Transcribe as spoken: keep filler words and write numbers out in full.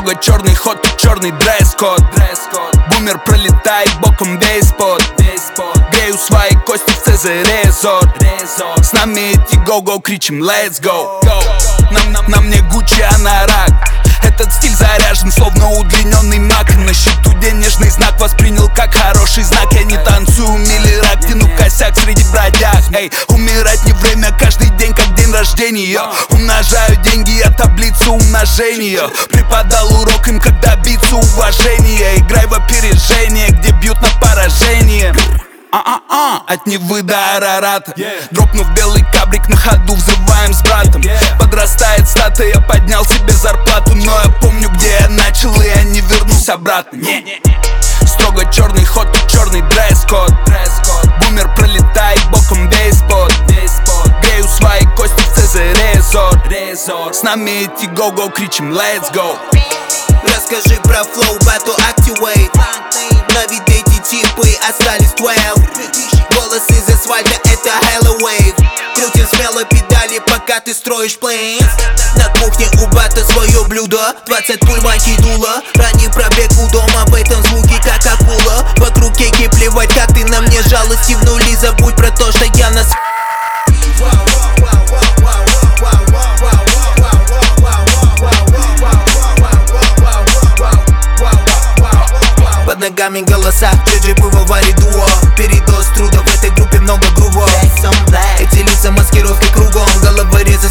Строго черный ход и черный дресс-код. Бумер пролетает боком весь пот. Грею свои кости в Цезарь Резор. С нами эти go-go, кричим let's go. Нам, нам, нам не Гуччи, а Нарак. Этот стиль заряжен, словно удлиненный мак. На счету денежный знак воспринял как хороший знак. Я не танцую милирак, тяну косяк среди бродяг. Эй, умирать не время, каждый день как день рождения. Умножаю деньги, я таблицу умножения. Преподал урок им, как добиться уважения. Играй в опережение, где бьют на поражение. А-а-а, от Невы до Арарата. Дропнув белый кабрик, на ходу взрываем с братом. Подрастает стата, я поднял себе зарплату. Но я помню, где я начал, и я не вернусь обратно. Строго черный ход и черный дресс-код. Бумер пролетает боком весь пот. Грею свои кости в Цезарь Резор. С нами эти go-go, кричим let's go. Расскажи про flow, battle activate. На вид эти типы остались twelve. Голос из асфальта, это Hello Wave. Крутим смело педали, пока ты строишь плейнс. На кухне у бата свое блюдо. Двадцать пуль, мать и дуло. Ранний пробег у дома, в этом звуке как акула. Вокруг кейки плевать, как ты на мне жалости в нули. Забудь про то, что я нас... Под ногами голоса, Джеджи бывал в варе дуо. Передоз труда, в этой группе много грувов. Эти лица маскировки кругом, головорезы